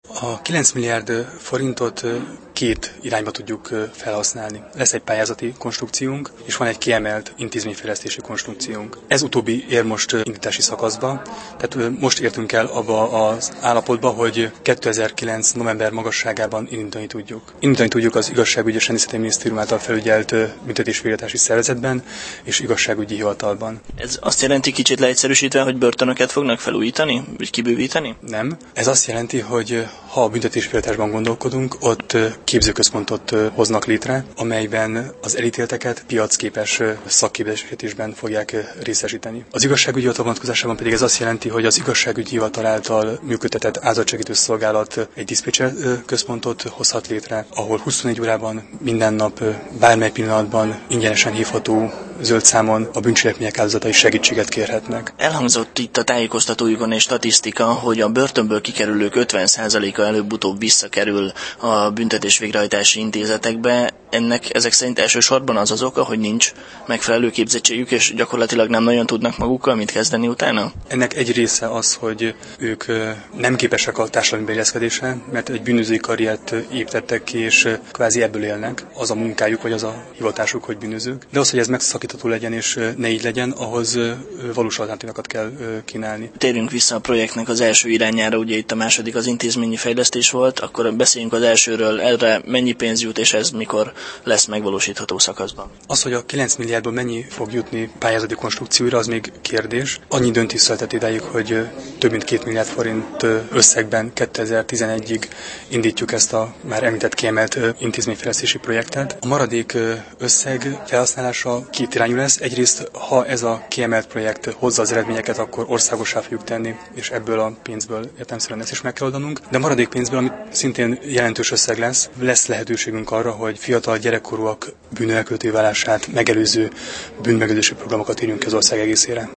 A 9 milliárd forintot két irányba tudjuk felhasználni. Lesz egy pályázati konstrukciónk, és van egy kiemelt intézményfejlesztési konstrukciónk. Ez utóbbi ér most indítási szakaszba, tehát most értünk el abba az állapotba, hogy 2009. november magasságában indítani tudjuk. Indítani tudjuk az Igazságügyi és Rendészeti Minisztérium által felügyelt büntetésvégrehajtási szervezetben és igazságügyi hivatalban. Ez azt jelenti, kicsit leegyszerűsítve, hogy börtönöket fognak felújítani, vagy kibővíteni? Nem. Ez azt jelenti, hogy ha a büntetésvégrehajtásban gondolkodunk, ott képzőközpontot hoznak létre, amelyben az elítélteket piacképes szakképzésben fogják részesíteni. Az igazságügyi hivatal vonatkozásában pedig ez azt jelenti, hogy az igazságügyi hivatal által működtetett áldozatsegítő szolgálat egy diszpécser központot hozhat létre, ahol 24 órában minden nap, bármely pillanatban ingyenesen hívható zöld számon a bűncselekmények áldozatai segítséget kérhetnek. Elhangzott itt a tájékoztatójukon egy statisztika, hogy a börtönből kikerülők 50%-a előbb-utóbb visszakerül a büntetés-végrehajtási intézetekbe. Ennek ezek szerint elsősorban az az oka, hogy nincs megfelelő képzettségük, és gyakorlatilag nem nagyon tudnak magukkal mit kezdeni utána? Ennek egy része az, hogy ők nem képesek a társadalmi beilleszkedésre, mert egy bűnözői karriert építettek ki, és kvázi ebből élnek. Az a munkájuk, vagy az a hivatásuk, hogy bűnözők. De az, hogy ez megszakítható legyen, és ne így legyen, ahhoz valós alternatívákat kell kínálni. Térjünk vissza a projektnek az első irányára, ugye itt a második az intézményi fejlesztés volt, akkor beszéljünk az elsőről, erre mennyi pénz jut, és ez mikor lesz megvalósítható szakaszban? Az, hogy a 9 milliárdból mennyi fog jutni pályázati konstrukcióra, az még kérdés. Annyi döntés született idáig, hogy több mint 2 milliárd forint összegben 2011-ig indítjuk ezt a már említett kiemelt intézményfejlesztési projektet. A maradék összeg felhasználása két irányú lesz. Egyrészt, ha ez a kiemelt projekt hozza az eredményeket, akkor országossá fogjuk tenni, és ebből a pénzből értelemszerűen ezt is meg kell oldanunk. De a maradék pénzből, amit szintén jelentős összeg lesz lehetőségünk arra, hogy fiatal gyerekkorúak bűnelkövetői válását megelőző bűnmegelőzési programokat írjunk ki az ország egészére.